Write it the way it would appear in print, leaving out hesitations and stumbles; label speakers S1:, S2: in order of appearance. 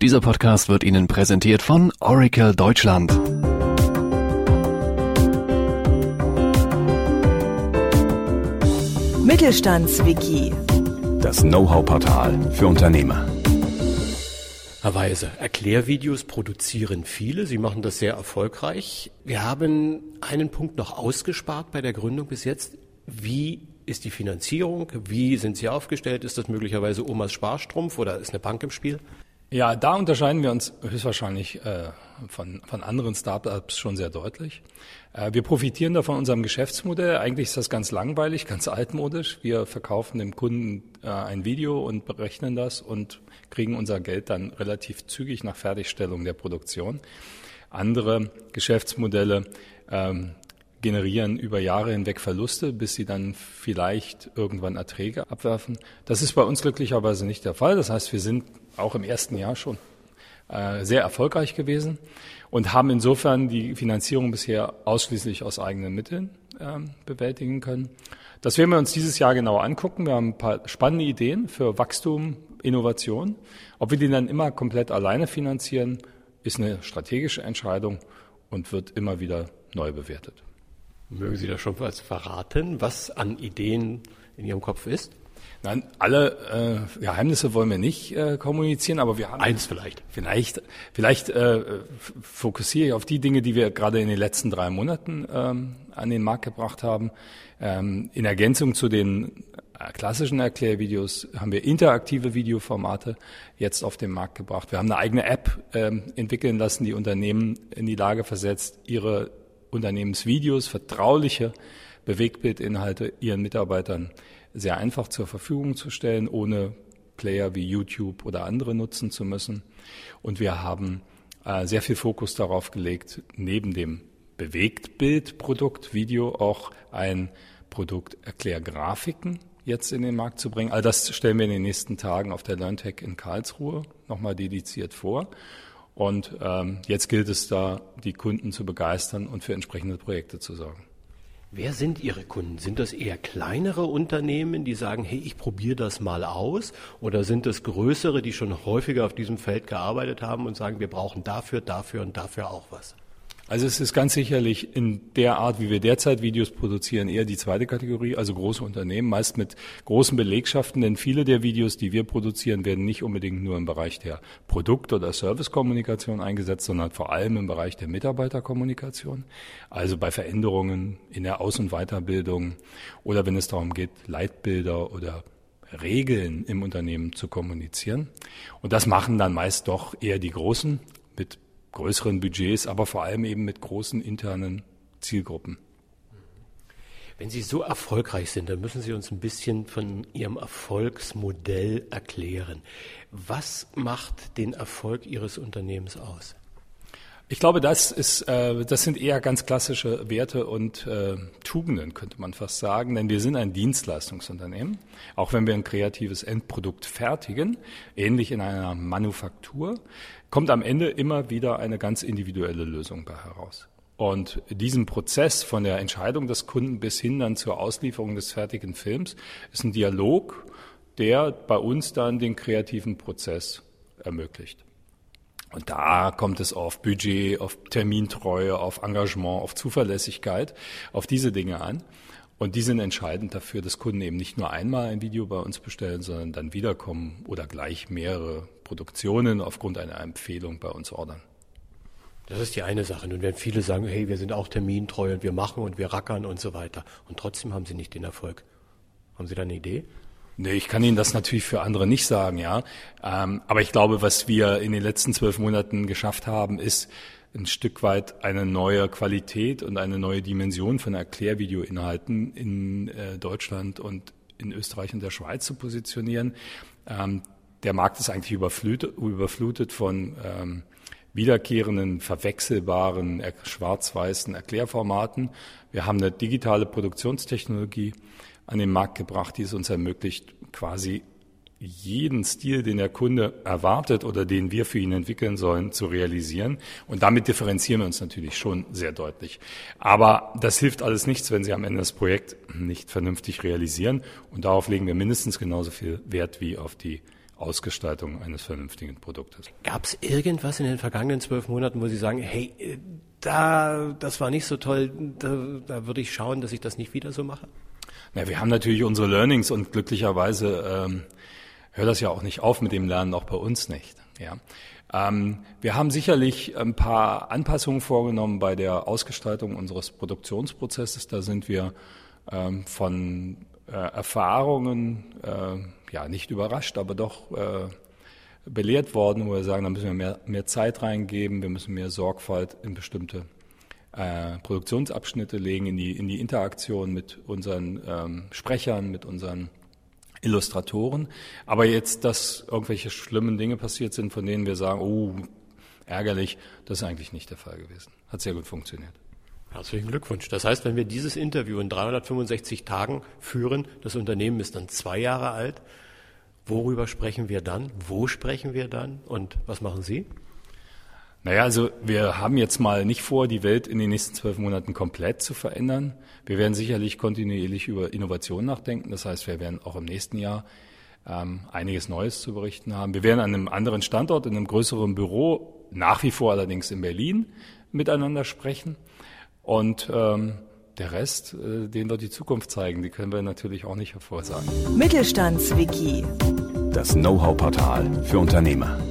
S1: Dieser Podcast wird Ihnen präsentiert von Oracle Deutschland.
S2: Mittelstandswiki.
S3: Das Know-how-Portal für Unternehmer.
S4: Herr Weise, Erklärvideos produzieren viele. Sie machen das sehr erfolgreich. Wir haben einen Punkt noch ausgespart bei der Gründung bis jetzt. Wie ist die Finanzierung? Wie sind Sie aufgestellt? Ist das möglicherweise Omas Sparstrumpf oder ist eine Bank im Spiel?
S5: Ja, da unterscheiden wir uns höchstwahrscheinlich von anderen Startups schon sehr deutlich. Wir profitieren da von unserem Geschäftsmodell. Eigentlich ist das ganz langweilig, ganz altmodisch. Wir verkaufen dem Kunden ein Video und berechnen das und kriegen unser Geld dann relativ zügig nach Fertigstellung der Produktion. Andere Geschäftsmodelle generieren über Jahre hinweg Verluste, bis sie dann vielleicht irgendwann Erträge abwerfen. Das ist bei uns glücklicherweise nicht der Fall. Das heißt, wir sind auch im ersten Jahr schon sehr erfolgreich gewesen und haben insofern die Finanzierung bisher ausschließlich aus eigenen Mitteln bewältigen können. Das werden wir uns dieses Jahr genauer angucken. Wir haben ein paar spannende Ideen für Wachstum, Innovation. Ob wir die dann immer komplett alleine finanzieren, ist eine strategische Entscheidung und wird immer wieder neu bewertet.
S4: Mögen Sie da schon was verraten, was an Ideen in Ihrem Kopf ist?
S5: Nein, alle Geheimnisse wollen wir nicht kommunizieren, aber wir haben
S4: eins vielleicht.
S5: Vielleicht fokussiere ich auf die Dinge, die wir gerade in den letzten 3 Monaten an den Markt gebracht haben. In Ergänzung zu den klassischen Erklärvideos haben wir interaktive Videoformate jetzt auf den Markt gebracht. Wir haben eine eigene App entwickeln lassen, die Unternehmen in die Lage versetzt, ihre Unternehmensvideos, vertrauliche Bewegtbildinhalte ihren Mitarbeitern sehr einfach zur Verfügung zu stellen, ohne Player wie YouTube oder andere nutzen zu müssen. Und wir haben sehr viel Fokus darauf gelegt, neben dem Bewegtbildprodukt Video auch ein Produkt Erklärgrafiken jetzt in den Markt zu bringen. All das stellen wir in den nächsten Tagen auf der LearnTech in Karlsruhe nochmal dediziert vor. Und jetzt gilt es da, die Kunden zu begeistern und für entsprechende Projekte zu sorgen.
S4: Wer sind Ihre Kunden? Sind das eher kleinere Unternehmen, die sagen, hey, ich probiere das mal aus? Oder sind es größere, die schon häufiger auf diesem Feld gearbeitet haben und sagen, wir brauchen dafür und dafür auch was?
S5: Also es ist ganz sicherlich in der Art, wie wir derzeit Videos produzieren, eher die zweite Kategorie, also große Unternehmen, meist mit großen Belegschaften, denn viele der Videos, die wir produzieren, werden nicht unbedingt nur im Bereich der Produkt- oder Servicekommunikation eingesetzt, sondern vor allem im Bereich der Mitarbeiterkommunikation, also bei Veränderungen in der Aus- und Weiterbildung oder wenn es darum geht, Leitbilder oder Regeln im Unternehmen zu kommunizieren. Und das machen dann meist doch eher die Großen mit größeren Budgets, aber vor allem eben mit großen internen Zielgruppen.
S4: Wenn Sie so erfolgreich sind, dann müssen Sie uns ein bisschen von Ihrem Erfolgsmodell erklären. Was macht den Erfolg Ihres Unternehmens aus?
S5: Ich glaube, das sind eher ganz klassische Werte und Tugenden, könnte man fast sagen, denn wir sind ein Dienstleistungsunternehmen. Auch wenn wir ein kreatives Endprodukt fertigen, ähnlich in einer Manufaktur, kommt am Ende immer wieder eine ganz individuelle Lösung bei heraus. Und diesen Prozess von der Entscheidung des Kunden bis hin dann zur Auslieferung des fertigen Films ist ein Dialog, der bei uns dann den kreativen Prozess ermöglicht. Und da kommt es auf Budget, auf Termintreue, auf Engagement, auf Zuverlässigkeit, auf diese Dinge an. Und die sind entscheidend dafür, dass Kunden eben nicht nur einmal ein Video bei uns bestellen, sondern dann wiederkommen oder gleich mehrere Produktionen aufgrund einer Empfehlung bei uns ordern.
S4: Das ist die eine Sache. Nun werden viele sagen, hey, wir sind auch termintreu und wir machen und wir rackern und so weiter. Und trotzdem haben Sie nicht den Erfolg. Haben Sie da eine Idee?
S5: Nee, ich kann Ihnen das natürlich für andere nicht sagen, ja. Aber ich glaube, was wir in den letzten 12 Monaten geschafft haben, ist ein Stück weit eine neue Qualität und eine neue Dimension von Erklärvideoinhalten in Deutschland und in Österreich und der Schweiz zu positionieren. Der Markt ist eigentlich überflutet von wiederkehrenden, verwechselbaren, schwarz-weißen Erklärformaten. Wir haben eine digitale Produktionstechnologie an den Markt gebracht, die es uns ermöglicht, quasi jeden Stil, den der Kunde erwartet oder den wir für ihn entwickeln sollen, zu realisieren. Und damit differenzieren wir uns natürlich schon sehr deutlich. Aber das hilft alles nichts, wenn Sie am Ende das Projekt nicht vernünftig realisieren. Und darauf legen wir mindestens genauso viel Wert wie auf die Ausgestaltung eines vernünftigen Produktes.
S4: Gab es irgendwas in den vergangenen 12 Monaten, wo Sie sagen, hey, das war nicht so toll, da würde ich schauen, dass ich das nicht wieder so mache?
S5: Ja, wir haben natürlich unsere Learnings und glücklicherweise hört das ja auch nicht auf mit dem Lernen, auch bei uns nicht. Ja. Wir haben sicherlich ein paar Anpassungen vorgenommen bei der Ausgestaltung unseres Produktionsprozesses. Da sind wir von Erfahrungen nicht überrascht, aber doch belehrt worden, wo wir sagen, da müssen wir mehr Zeit reingeben, wir müssen mehr Sorgfalt in bestimmte Produktionsabschnitte legen, in die Interaktion mit unseren Sprechern, mit unseren Illustratoren. Aber jetzt, dass irgendwelche schlimmen Dinge passiert sind, von denen wir sagen, ärgerlich, das ist eigentlich nicht der Fall gewesen. Hat sehr gut funktioniert.
S4: Herzlichen Glückwunsch. Das heißt, wenn wir dieses Interview in 365 Tagen führen, das Unternehmen ist dann 2 Jahre alt, worüber sprechen wir dann? Wo sprechen wir dann? Und was machen Sie?
S5: Naja, also wir haben jetzt mal nicht vor, die Welt in den nächsten 12 Monaten komplett zu verändern. Wir werden sicherlich kontinuierlich über Innovation nachdenken. Das heißt, wir werden auch im nächsten Jahr einiges Neues zu berichten haben. Wir werden an einem anderen Standort, in einem größeren Büro, nach wie vor allerdings in Berlin, miteinander sprechen. Und der Rest, den wird die Zukunft zeigen, die können wir natürlich auch nicht hervorsagen.
S2: Mittelstandswiki.
S3: Das Know-how-Portal für Unternehmer.